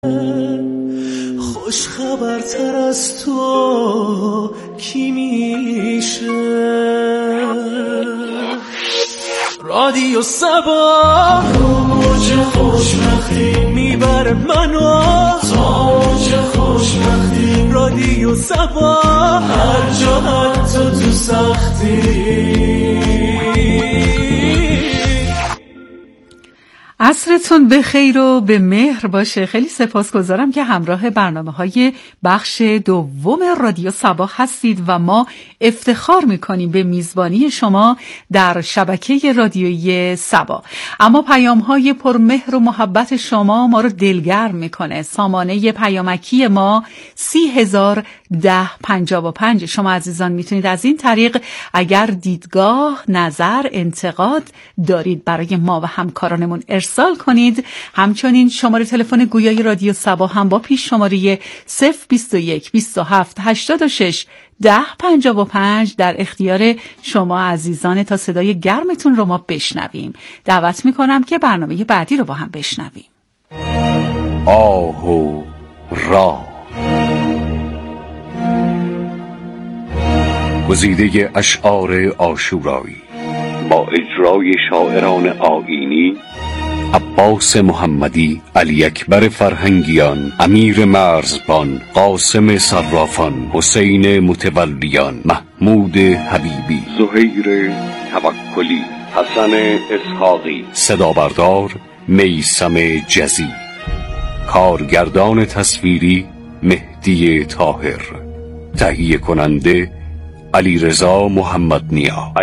خوش خبرتر از تو کی میشه؟ رادیو صبا موج خوشبختی میبره منو تا موج خوشبختی. رادیو صبا هر جا حتی تو سختی. عصرتون به خیر و به مهر باشه. خیلی سپاسگزارم که همراه برنامه‌های بخش دوم رادیو صبا هستید و ما افتخار می‌کنیم به میزبانی شما در شبکه رادیویی صبا. اما پیام‌های پرمهر و محبت شما ما رو دلگرم می‌کنه. سامانه پیامکی ما 301055. شما عزیزان میتونید از این طریق اگر دیدگاه، نظر، انتقاد دارید برای ما و همکارانمون ارسال کنید. همچنین شماره تلفن گویای رادیو صبا هم با پیش شماره 021 27 86 1055 در اختیار شما عزیزان تا صدای گرمتون رو ما بشنویم. دعوت میکنم که برنامه بعدی رو با هم بشنویم. آه و راه، گزیده اشعار عاشورایی با اجرای شاعران آیینی عباس محمدی، علی اکبر فرهنگیان، امیر مرزبان، قاسم صرافان، حسین متولیان، محمود حبیبی، زهیر توکلی، حسن اسحاقی. صدا بردار میثم جزی. کارگردان تصویری مهدی طاهر. تهیه کننده علیرضا محمد نیا.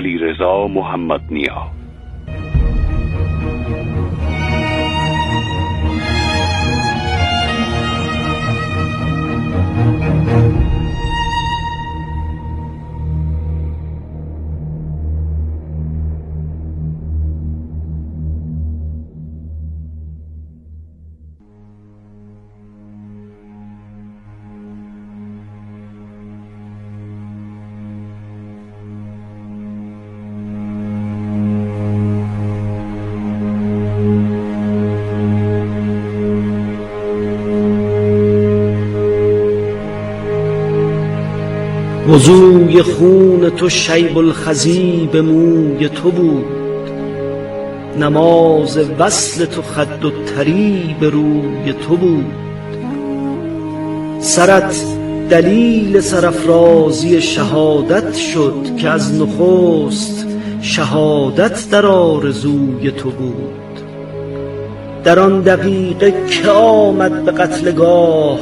وضوی خون تو شیب الخضی به موی تو بود، نماز وصل تو خد و تری به روی تو بود. سرت دلیل سرافرازی شهادت شد که از نخست شهادت در آرزوی تو بود. در آن دقیقه که آمد به قتلگاه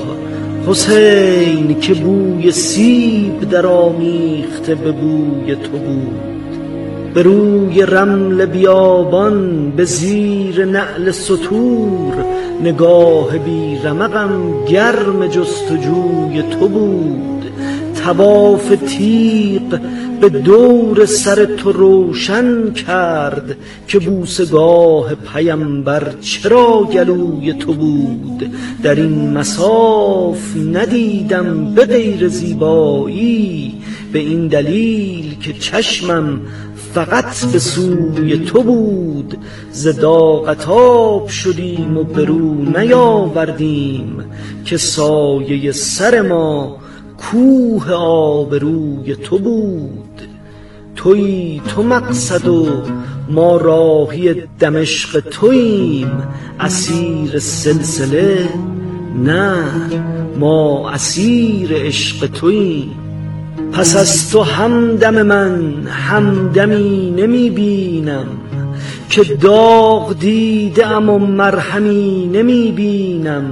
حسین که بوی سیب در آمیخته به بوی تو بود. به روی رمل بیابان به زیر نعل ستور نگاه بی رمقم گرم جستجوی تو بود. طواف تیغ به دور سر تو روشن کرد که بوسگاه پیمبر چرا گلوی تو بود. در این مصاف ندیدم به غیر زیبایی، به این دلیل که چشمم فقط به سوی تو بود. ز داغت آب شدیم و برو نیاوردیم که سایه سر ما کوه آبروی تو بود. تویی تو مقصد و ما راهی دمشق توییم، اسیر سلسله نه ما اسیر عشق توییم. پس از تو همدم من همدمی نمی بینم که داغ دیدم و مرهمی نمی بینم.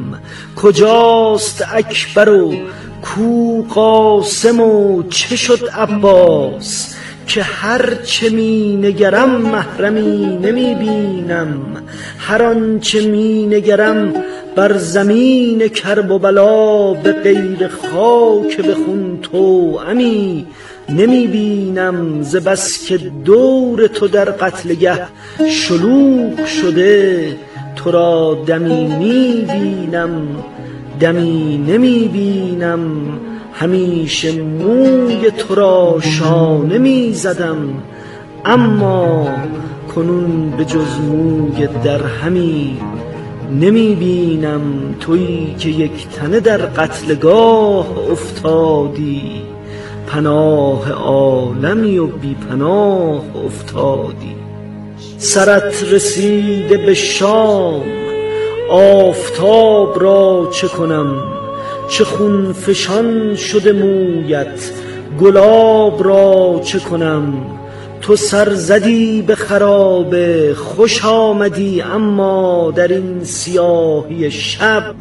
کجاست اکبر و کو قاسم و چه شد عباس که هر چه می نگرم محرمی نمی بینم. هر آن چه می نگرم بر زمین کرب و بلا به غیر خاک به خون توأمی نمی بینم. ز بس که دور تو در قتلگه شلوغ شده تو را دمی می بینم دمی نمی بینم. همیشه موی تو را شانه می زدم، اما کنون به جز موی درهمی نمی بینم تویی که یک تنه در قتلگاه افتادی، پناه عالمی و بی پناه افتادی. سرت رسیده به شام، آفتاب را چه کنم؟ چه خون فشان شده مویت، گلاب را چه کنم؟ تو سر زدی به خرابه، خوش آمدی اما در این سیاهی شب،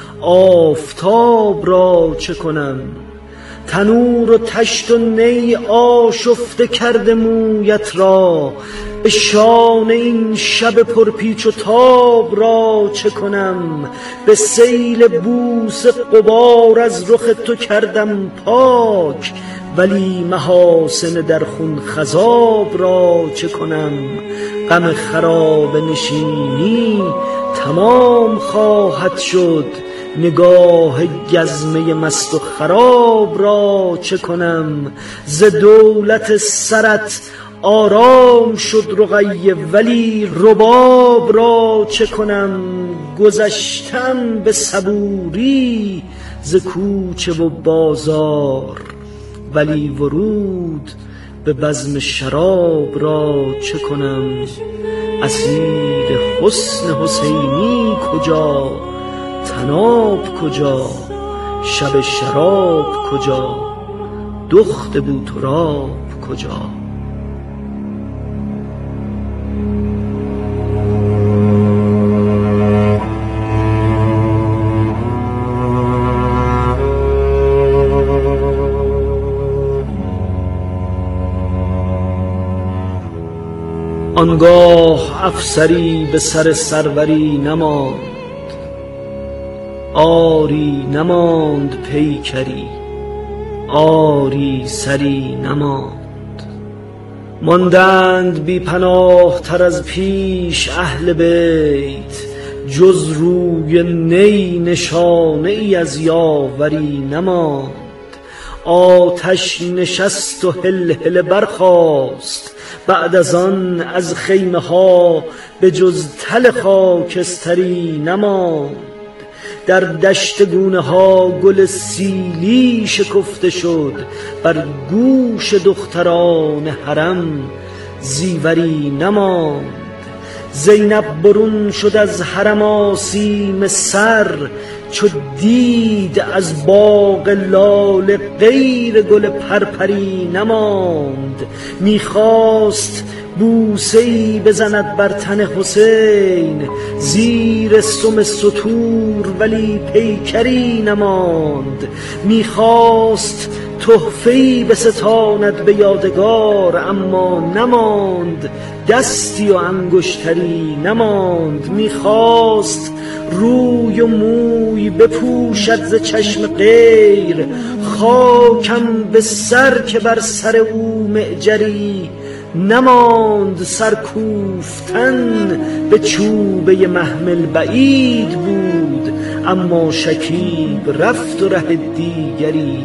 آفتاب را چه کنم؟ تنور و تشت و نی آشفته کرده مویت را، به شانه این شب پرپیچ و تاب را چه کنم؟ به سیل بوس غبار از رخ تو کردم پاک، ولی محاسن در خون خضاب را چه کنم؟ غم خراب نشینی تمام خواهد شد، نگاه گزمه مست و خراب را چه کنم؟ ز دولت سرت آرام شد رقیه، ولی رباب را چه کنم؟ گذشتم به صبوری ز کوچه و بازار، ولی ورود به بزم شراب را چه کنم؟ اسیر حسن حسینی کجا؟ طناب کجا؟ شب شراب کجا؟ دخت بوتراب کجا؟ آنگاه افسری به سر سروری نماند، آری نماند پیکری، آری سری نماند. ماندند بی پناه تر از پیش اهل بیت، جز روی نی نشانه ای از یاوری نماند. آتش نشست و هلهله برخاست، بعد از آن از خیمه ها به جز تل خاکستری نماند. در دشت گونه ها گل سیلی شکفته شد، بر گوش دختران حرم زیوری نماند. زینب برون شد از حرم آسیم سر، چو دید از باغ لاله غیر گل پرپری نماند. میخواست بوسه‌ای بزند بر تن حسین، زیر سم ستور ولی پیکری نماند. میخواست تحفه‌ای بستاند به یادگار، اما نماند دستی و انگشتری نماند. میخواست روی و موی بپوشد ز چشم غیر، خاکم به سر که بر سر او معجری نماند. سرکوفتن به چوبه محمل بعید بود، اما شکیب رفت و ره دیگری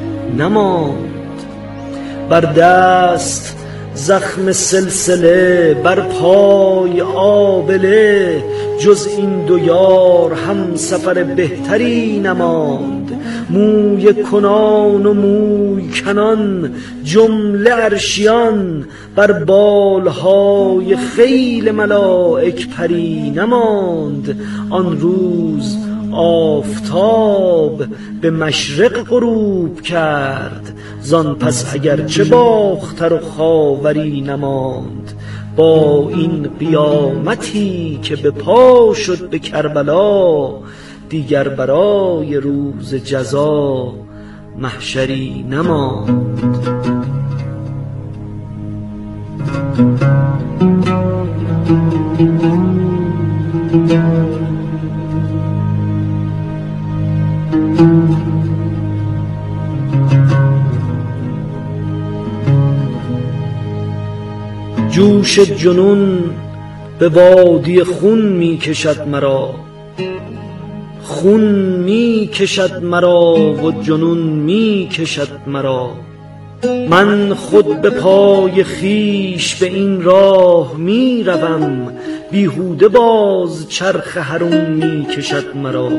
نماند. بر دست زخم سلسله، بر پای آبله، جز این دو یار هم سفر بهتری نماند. موی کنان و موی کنان جمله عرشیان، بر بالهای خیل ملائک پری نماند. آن روز آفتاب به مشرق غروب کرد، زان پس اگرچه باختر و خاوری نماند. با این قیامتی که به پا شد به کربلا، دیگر برای روز جزا محشری نماند. جوش جنون به وادی خون می کشد مرا، خون می کشد مرا و جنون می کشد مرا. من خود به پای خیش به این راه می روم، بیهوده باز چرخ حرم می کشد مرا.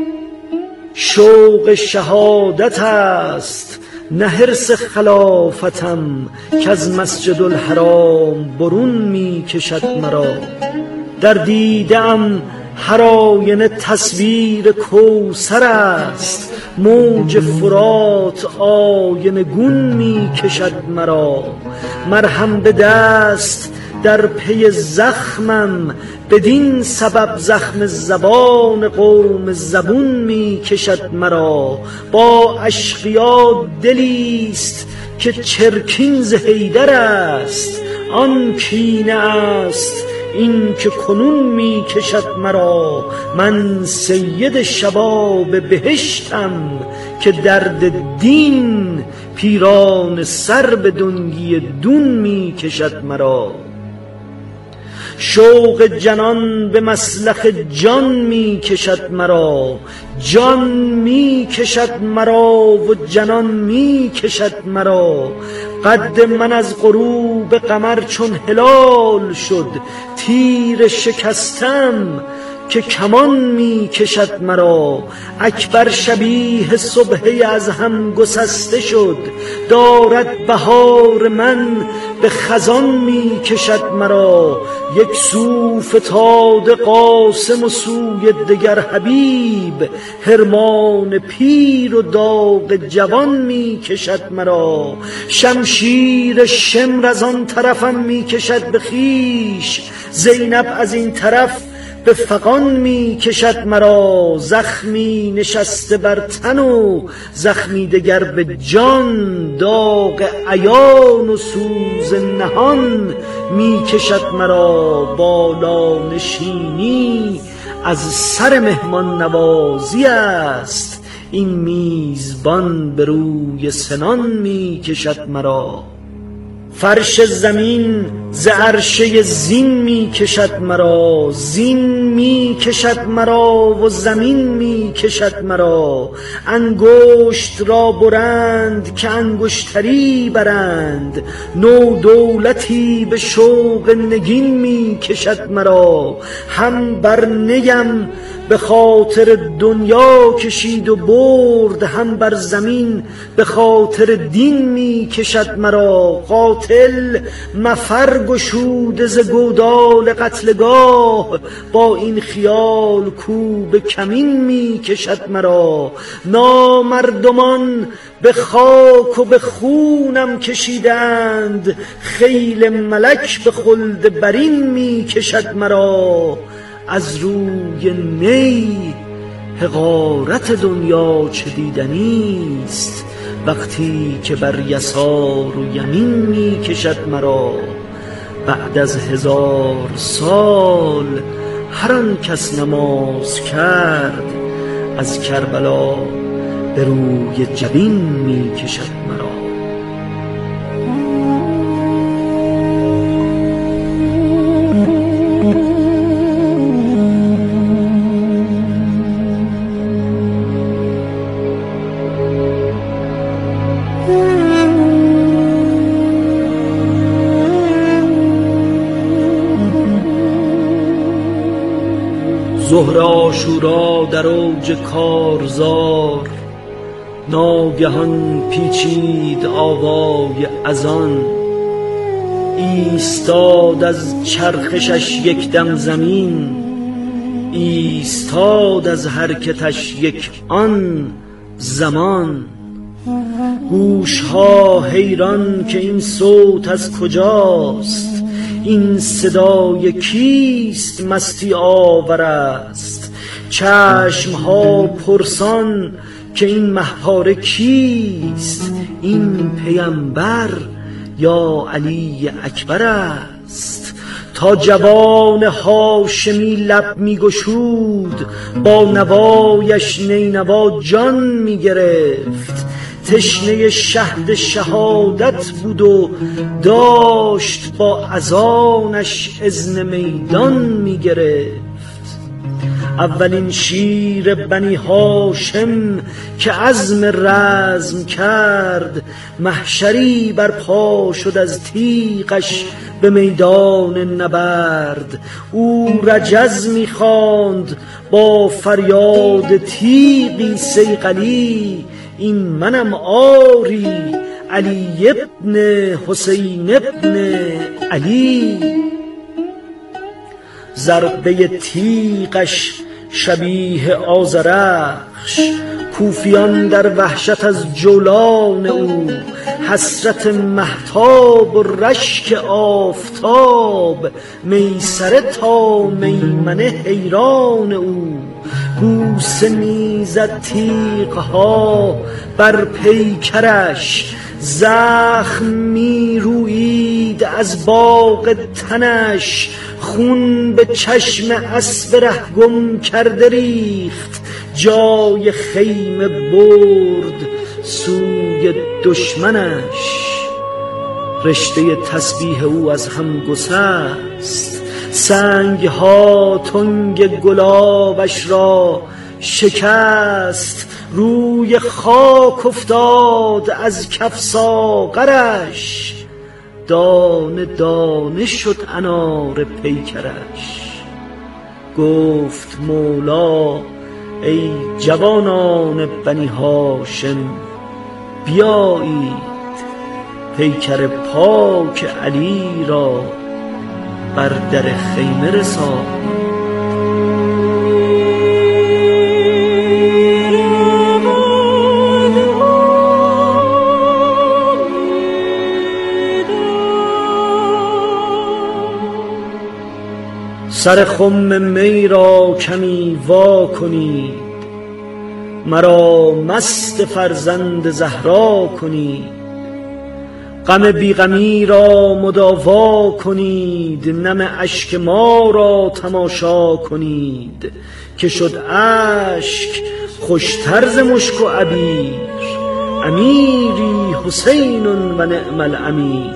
شوق شهادت است نه حرص خلافتم، که از مسجد الحرام برون می کشد مرا. در دیده‌ام هر آینه تصویر کوثر است، موج فرات آینه گون می کشد مرا. مرهم به دست در پی زخمم، بدین سبب زخم زبان قوم زبون می کشد مرا. با اشقیا دلیست که چرکین ز حیدر است، آن کینه است این که کنون می کشد مرا. من سید شباب بهشتم که درد دین، پیران سر به دنگی دون می کشد مرا. شوق جنان به مسلخ جان می کشد مرا. جان می کشد مرا و جنان می کشد مرا. قد من از غروب قمر چون هلال شد، تیر شکستم که کمان می کشد مرا. اکبر شبیه صبحی از هم گسسته شد، دارد بهار من به خزان می کشد مرا. یک سو فتاده قاسم و سوی دگر حبیب، حرمان پیر و داغ جوان می کشد مرا. شمشیر شمر از آن طرفم می کشد به خویش، زینب از این طرف به فغان می کشد مرا. زخمی نشسته بر تن و زخمی دگر به جان، داغ عیان و سوز نهان می کشد مرا. بالا نشینی از سر مهمان نوازی است، این میزبان به روی سنان می کشد مرا. فرش زمین ز عرشه زین می کشد مرا. زین می کشد مرا و زمین می کشد مرا. انگشت را برند که انگشتری برند، نو دولتی به شوق نگین می کشد مرا. هم بر نیم به خاطر دنیا کشید و برد، هم بر زمین به خاطر دین می کشد مرا. قاتل مفر گشوده ز گودال قتلگاه، با این خیال کو به کمین می کشد مرا. نامردمان به خاک و به خونم کشیدند، خیل ملک به خلد برین می کشد مرا. از روی نی حقارت دنیا چه دیدنیست، وقتی که بر یسار و یمین می کشد مرا. بعد از 1000 سال هر آن کس نماز کرد، از کربلا به روی جبین می کشد مرا. ظهر عاشورا در اوج کارزار، ناگهان پیچید آوای اذان. ایستاد از چرخشش یک دم زمین، ایستاد از حرکتش یک آن زمان. گوشها حیران که این صوت از کجاست، این صدای کیست مستی آور است. چشمها پرسان که این مهپاره کیست، این پیمبر یا علی اکبر است. تا جوان هاشمی لب می گشود، با نوایش نینوا جان می گرفت. تشنه شهد شهادت بود و داشت با اذانش اذن میدان می گرفت. اولین شیر بنی هاشم که عزم رزم کرد، محشری برپا شد از تیغش به میدان نبرد. او رجز می‌خواند با فریاد تیغی صیقلی، این منم آری علی ابن حسین ابن علی. ضربه تیغش شبیه آذرخش، کوفیان در وحشت از جولان او. حسرت مهتاب و رشک آفتاب، میسره تا میمنه حیران او. بوسه میزد تیغها بر پیکرش، زخم میرویید از باغ تنش. خون به چشم اسب ره گم کرده ریخت، جای خیمه برد سوی دشمنش. رشته تسبیح او از هم گسست، سنگ ها تنگ گلابش را شکست. روی خاک افتاد از کف ساغرش، دانه دانه شد انار پیکرش. گفت مولا ای جوانان بنی هاشم، بیایید پیکر پاک علی را بر در خیمه رسانید. سر خم می را کمی وا کنید، مرا مست فرزند زهرا کنید. غم بیغمی را مداوا کنید، نم اشک ما را تماشا کنید. که شد اشک خوشتر ز مشک و عبیر، امیری حسین و نعم الامیر.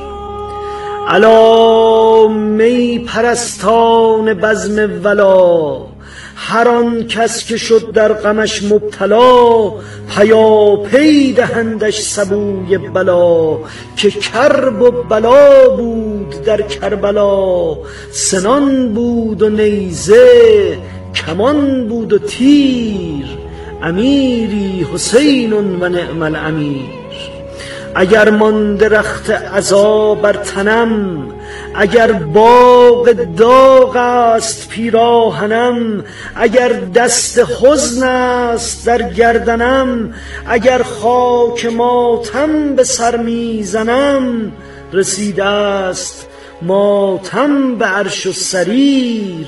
الا می پرستان بزم ولا، هر آن کس که شد در غمش مبتلا. پیاپی دهندش سبوی بلا، که کرب و بلا بود در کربلا. سنان بود و نیزه، کمان بود و تیر، امیری حسین و نعم الامیر. اگر مانده رخت عزا بر تنم، اگر باغ داغ است پیراهنم. اگر دست حزن است در گردنم، اگر خاک ماتم به سر میزنم. رسیده است ماتم به عرش و سریر،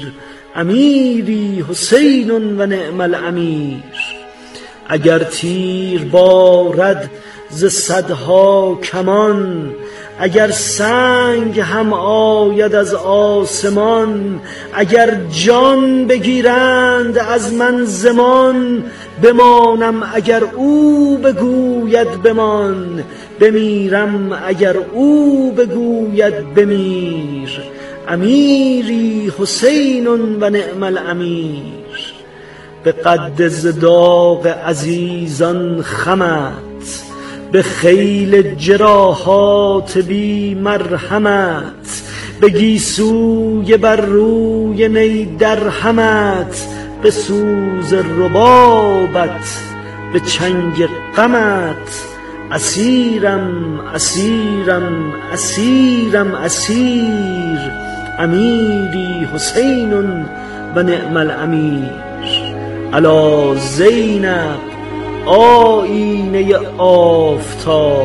امیری حسین و نعم الامیر. اگر تیر بارد ز صدها کمان، اگر سنگ هم آید از آسمان. اگر جان بگیرند از من زمان، بمانم اگر او بگوید بمان. بمیرم اگر او بگوید بمیر، امیری حسین و نعم الامیر. به قد ز داغ عزیزان خمت، به خیل جراحات بی مرحمت. به گیسوی بر روی نی درهمت، به سوز ربابت به چنگ غمت. اسیرم اسیرم اسیرم اسیر، امیری حسین و نعم الامیر. الا زینب آیینه آفتاب،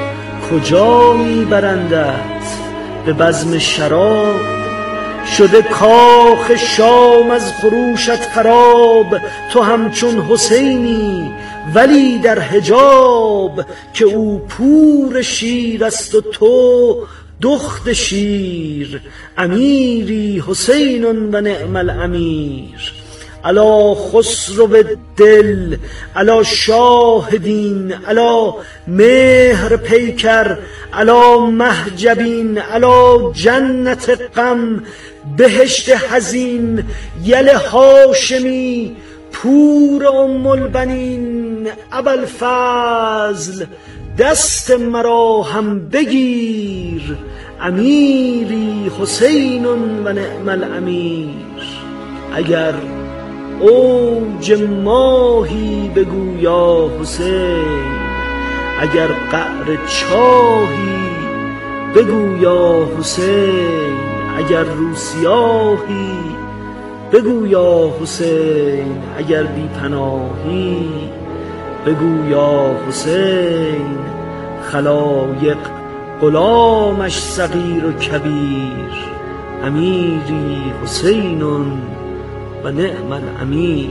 کجا میبرندت به بزم شراب؟ شده کاخ شام از خروشت خراب، تو همچون حسینی ولی در حجاب. که او پور شیر است و تو دخت شیر، امیری حسین و نعم الامیر. الا خسرو دل، الا شاه دین، الا مهر پیکر، الا محجبین، الا جنت غم. بهشت حزین یل هاشمی پور البنین ابوالفضل دست مرا هم بگیر امیری حسین و نعم الامیر. اگر اوج ماهی بگو یا حسین، اگر قعر چاهی بگو یا حسین، اگر روسیاهی بگو یا حسین، اگر بی پناهی بگو یا حسین. خلایق غلامش صغیر و کبیر امیری حسین و نعم الامیر.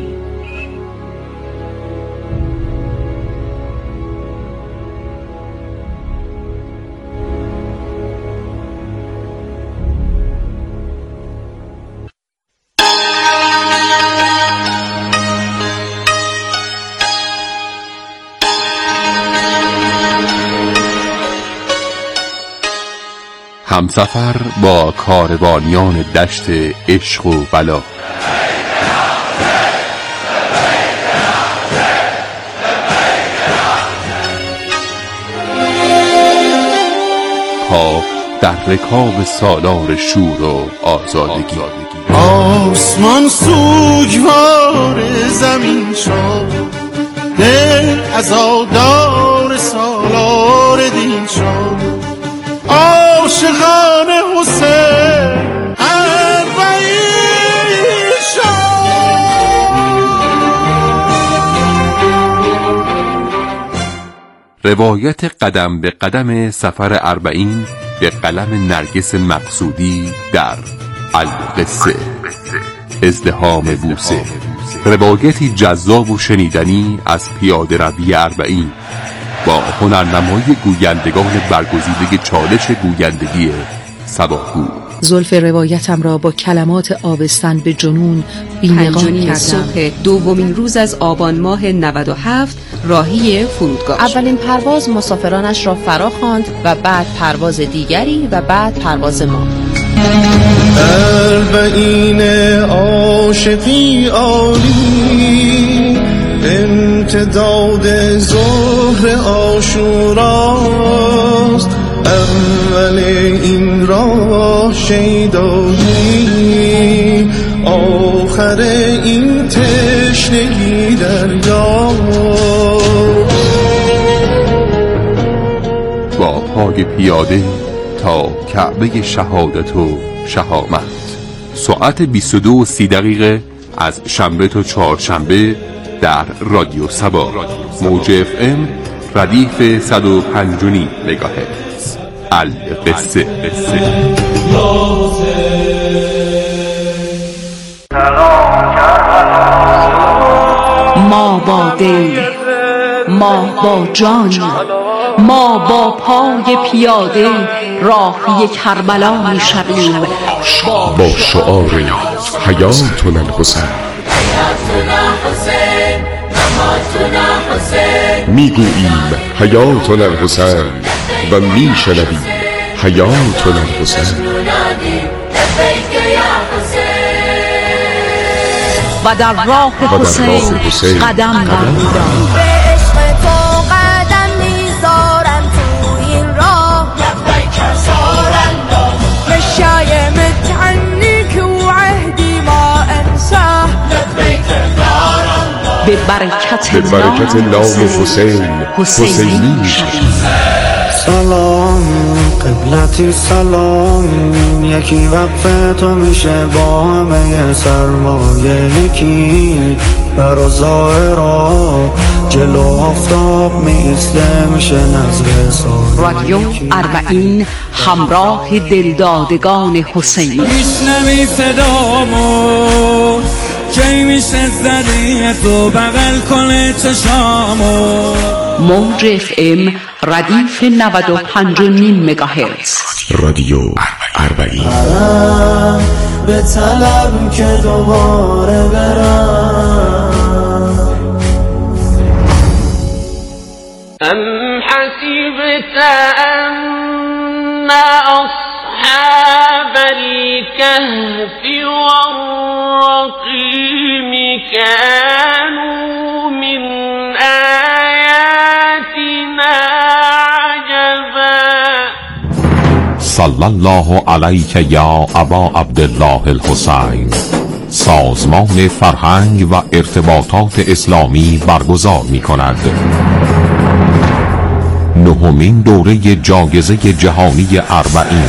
همسفر با کاروانیان دشت عشق و بلا. پا در رکاب سالار شور و آزادگی. آسمان سوگوار زمین شد، دل عزادار سالار دین شد. عاشقان حسین اربعین شد. روایت قدم به قدم سفر اربعین به قلم نرگس مقصودی در القصه. ازدحام بوسه، روایتی جذاب و شنیدنی از پیاده روی اربعین با هنرنمای گویندگان برگزیده چالش گویندگی صباحگو. زلف روایتم را با کلمات آبستن به جنون بی‌نقاب کردم. صبح دومین روز از آبان ماه 97 راهی فرودگاه. اولین پرواز مسافرانش را فرا خواند و بعد پرواز دیگری و بعد پرواز ما. اربعین عاشقی عالی، امتداد ظهر عاشوراست. اول این راه شیدایی، آخر این تشنگی دریا. با پای پیاده تا کعبه شهادت و شهامت. ساعت 22:30 از شنبه تا چهارشنبه در رادیو صبا، موج FM ردیف 105.9 مگاهرتز. القصه. ما با دل، ما با جان، ما با پای پیاده راهی کربلا می شویم با شعار حیاتنا الحسین. میگوییم حیاتنا الحسین و میشنویم حیاتنا الحسین. و در راه حسین قدم برمی‌داریم. به عشق تو قدم میذارم تو این راه. لبیک زارالله مشای متعنیک و عهدی ما انساه. لبیک زارالله به برکت نام حسینی میشویم. سلام قبلتی سلام، یکی وقف تو میشه با همه سرمایه یکی. بر و ظاهرا جلو آفتاب میسته میشه نظر سال. رادیو اربعین همراه دلدادگان حسینی. میشنوی صدامو کی میشه زدی تو بغل کنه چشامو. موج FM ردیف 95.9 مگاهرتز. رادیو اربعین. به طلب که دوباره برم. ام حسبت ان اصحاب الكهف والرقيم كانوا من آياتنا عجبا. صلی الله علیک یا ابا عبدالله الحسین. سازمان فرهنگ و ارتباطات اسلامی برگزار می کند 9مین دوره جایزه جهانی اربعین.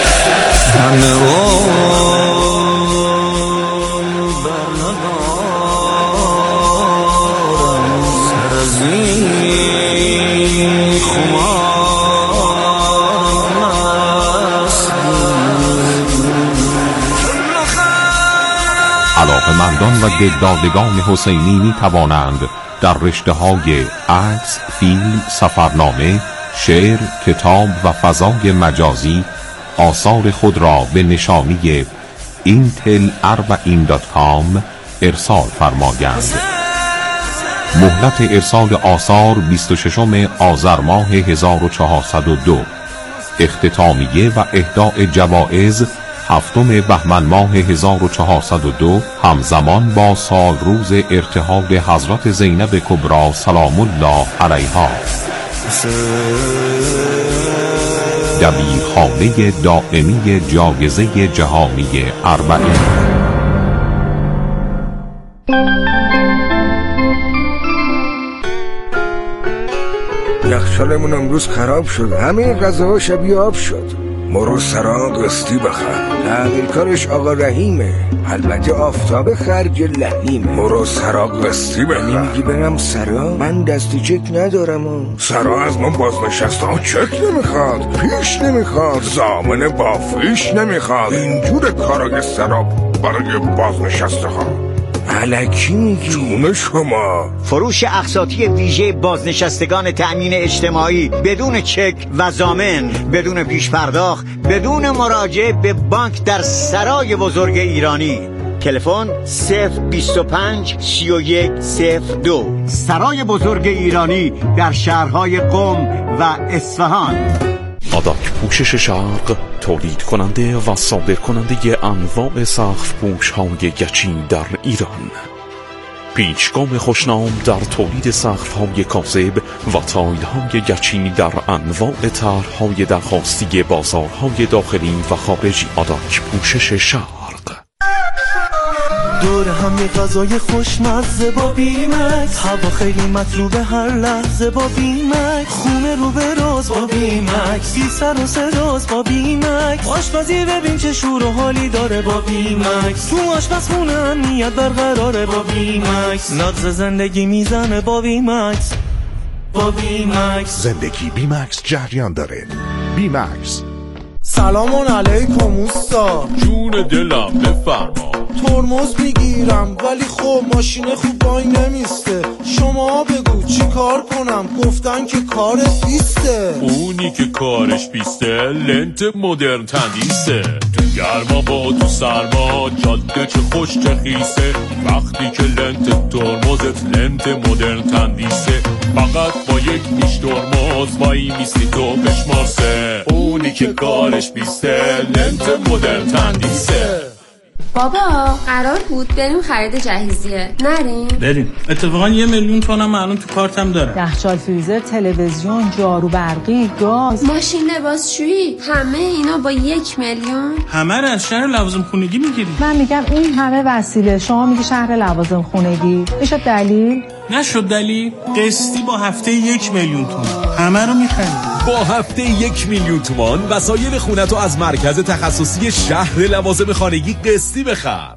علاقه‌مندان و دلدادگان حسینی می توانند در رشته‌های عکس، فیلم، سفرنامه، شعر، کتاب و فضای مجازی آثار خود را به نشانی intel40in.com ارسال فرمایند. مهلت ارسال آثار 26 آذر ماه 1402. اختتامیه و اهداء جوایز 7 بهمن ماه 1402 همزمان با سال روز ارتحال حضرت زینب کبری سلام الله علیها. دبیرخانه دائمی جایزه جهانی اربعین. یخچالمون امروز خراب شد، همه غذاها شبیه آب شد. مرو سرا قسطی بخر، تعمیرکارش آقا رحیمه، البته آفتاب خرج لحیمه. مرو سرا قسطی بخر. نمیگی برم سرا؟ من دستی چک ندارم. سرا از من بازنشسته ها چک نمیخواد، پیش نمیخواد، ضامن با فیش نمیخواد. اینجور کارای سرا برای بازنشسته ها. الکی میگی؟ جون شما. فروش اقساطی ویژه بازنشستگان تأمین اجتماعی بدون چک و ضامن، بدون پیش پرداخت، بدون مراجعه به بانک در سرای بزرگ ایرانی. تلفن 025 3102. سرای بزرگ ایرانی در شهرهای قم و اصفهان. آداک پوشش شرق تولید کننده و صادر کننده انواع سقف پوش های گچین در ایران. پیشگام خوشنام در تولید سقف های کاذب و تایل های گچینی در انواع طرح‌های درخواستی بازارهای داخلی و خارجی. آداک پوشش شرق. دور هم یه غذای خوشمزه با بیمکس، هوا خیلی مطلوبه هر لحظه با بیمکس، خونه رو به راز با بیمکس، بی سر و صداز با بیمکس، آشپزی ببین چه شور و حالی داره با بیمکس، تو آشپزخونه امنیت برقراره با بیمکس، نغز زندگی میزنه با بیمکس. با بیمکس زندگی بیمکس جریان داره. بیمکس. سلام علیکم اوستا. جون دلم بفرما. ترمز میگیرم ولی خب ماشین خوب وای نمیسته، شما بگو چی کار کنم؟ گفتن که کارت بیسته. اونی که کارش بیسته لنت مدرن تندیسه، تو گرما با تو سرما جاده چه خوش چه خیسه، وقتی که لنت ترمزت لنت مدرن تندیسه، فقط با یک میش ترمز وای میستی تو بشمارسه، اونی که کارش بیسته لنت مدرن تندیسه. بابا قرار بود بریم خرید جهیزیه، نریم؟ بریم. اتفاقا 1,000,000 تومنم الان تو کارتم داره. یخچال، فریزر، تلویزیون، جارو برقی، گاز، ماشین لباسشویی، همه اینا با 1,000,000. همه رو از شهر لوازم خونگی میگیری. من میگم این همه وسیله، شما میگی شهر لوازم خونگی. میشه دلیل؟ نشد دلیل. قسطی با هفته 1,000,000 تومان همه رو میخریم. با هفته 1,000,000 تومان وسایل خونتو از مرکز تخصصی شهر لوازم خانگی قسطی بخر.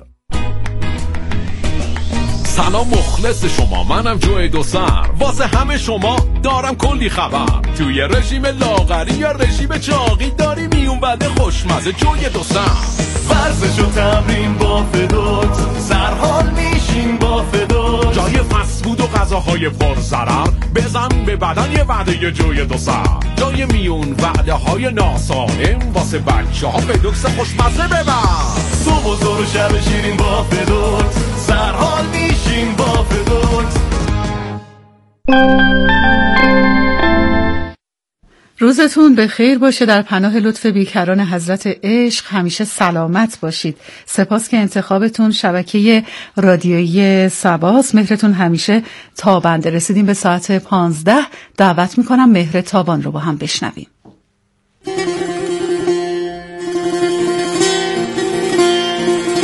سلام مخلص شما، منم جوی دو سر، واسه همه شما دارم کلی خبر. توی رژیم لاغری یا رژیم چاقی داری میون بده خوشمزه جوی دو سر. ورزش و تمرین با فدوت، سرحال میشین با فدوت، جای فسفود و غذاهای پر ضرر بزن به بدن یه وعده جوی دو سر. جای میون وعده های ناسالم واسه بچه ها فدوکس خوشمزه ببر. صبح و ظهر و شب شیرین با فدوت، سرحال میشین با فدوت. روزتون به خیر باشه. در پناه لطف بیکران حضرت عشق همیشه سلامت باشید. سپاس که انتخابتون شبکه رادیویی سباس. مهرتون همیشه تابنده. رسیدیم به ساعت 15. دعوت میکنم مهر تابان رو با هم بشنویم.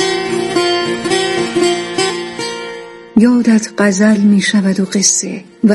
یادت غزل می شود و قصه و